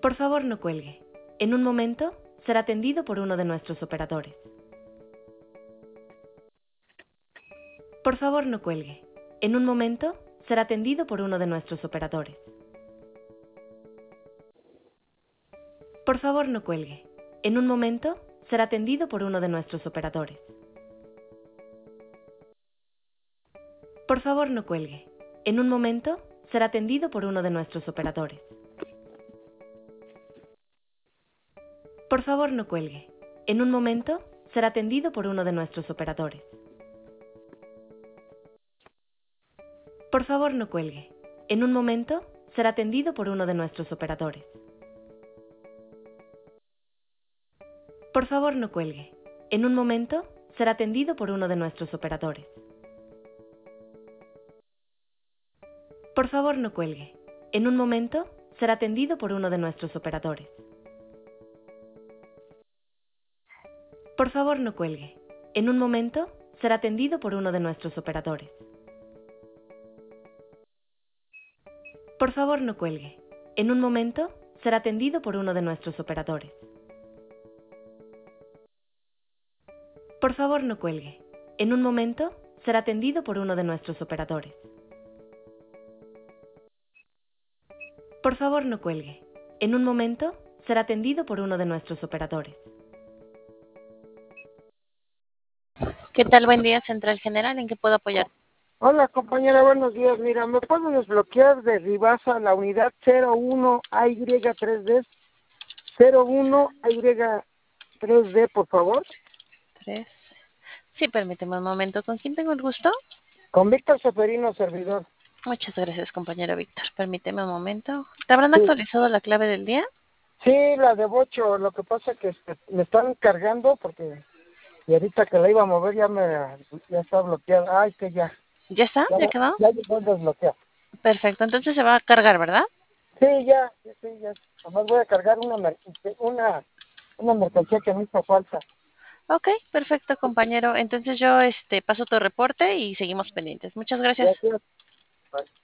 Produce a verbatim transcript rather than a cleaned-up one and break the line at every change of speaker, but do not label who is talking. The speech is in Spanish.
Por favor, no cuelgue. En un momento, será atendido por uno de nuestros operadores. Por favor, no cuelgue. En un momento, será atendido por uno de nuestros operadores. Por favor, no cuelgue. En un momento, será atendido por uno de nuestros operadores. Por favor, no cuelgue. En un momento, será atendido por uno de nuestros operadores. Por favor, no cuelgue. En un momento, será atendido por uno de nuestros operadores. Por favor, no cuelgue. En un momento, será atendido por uno de nuestros operadores. Por favor, no cuelgue. En un momento, será atendido por uno de nuestros operadores. Por favor, no cuelgue. En un momento, será atendido por uno de nuestros operadores. Por favor, no cuelgue. En un momento, será atendido por uno de nuestros operadores. Por favor, no cuelgue. En un momento, será atendido por uno de nuestros operadores. Por favor, no cuelgue. En un momento, será atendido por uno de nuestros operadores. Por favor, no cuelgue. En un momento, será atendido por uno de nuestros operadores.
¿Qué tal? Buen día, Central General. ¿En qué puedo apoyar?
Hola compañera, buenos días. Mira, ¿me puedo desbloquear de Ribasa la unidad cero uno A Y tres D? cero uno A Y tres D, por favor.
Tres. Sí, permíteme un momento. ¿Con quién tengo el gusto?
Con Víctor Seferino, servidor.
Muchas gracias, compañero Víctor. Permíteme un momento. ¿Te habrán
Sí,
actualizado la clave del día?
sí, la de Bocho. Lo que pasa es que este, me están cargando porque y ahorita que la iba a mover ya me ya está bloqueada. Ay, que ya.
¿Ya está?
Ya,
¿Ya quedó?
ya llegó el desbloqueo.
Perfecto. Entonces se va a cargar, ¿verdad?
Sí, ya, sí, sí, ya. Además voy a cargar una mer- una, una mercancía que me hizo falta.
Ok, perfecto, compañero. Entonces yo este paso tu reporte y seguimos pendientes. Muchas gracias.
Gracias. Bye.